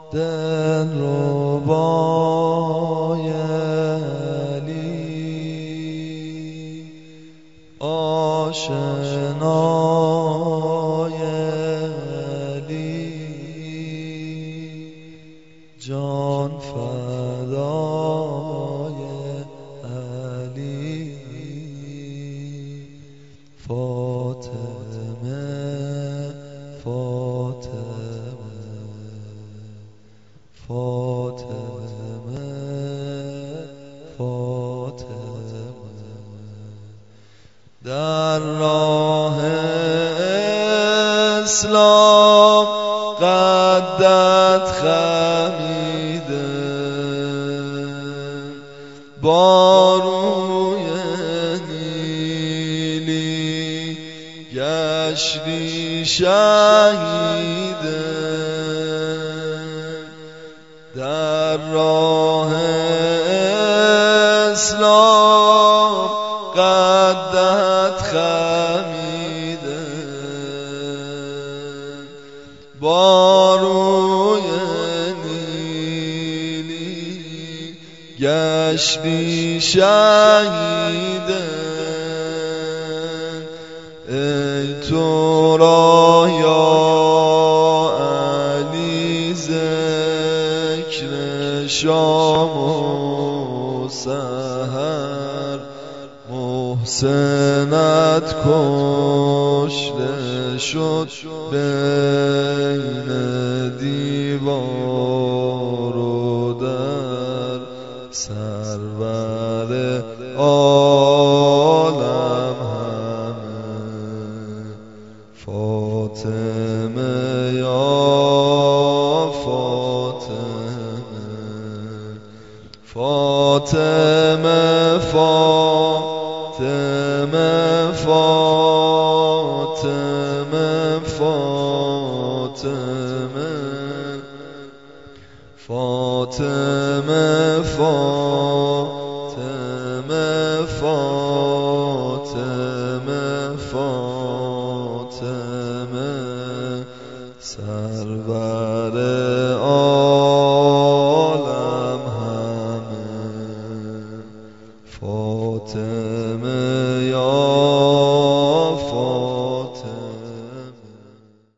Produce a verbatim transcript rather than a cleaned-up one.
دلربای علی آشنای علی جان فدای علی فاطمه فاطمه فاطمه فاطمه در راه اسلام قدت خمیده با روی نیلی گشتی شهیده در راه اسلام قدت خمیده با روی نیلی گشتی شهیده ای تو را یا علی ذکر شام و سحر محسنت کشته شد بین دیوار و در سرور عالم همه فاطمه یا فاطمه فاطمه فاطمه فاطمه فاطمه فاطمه فاطمه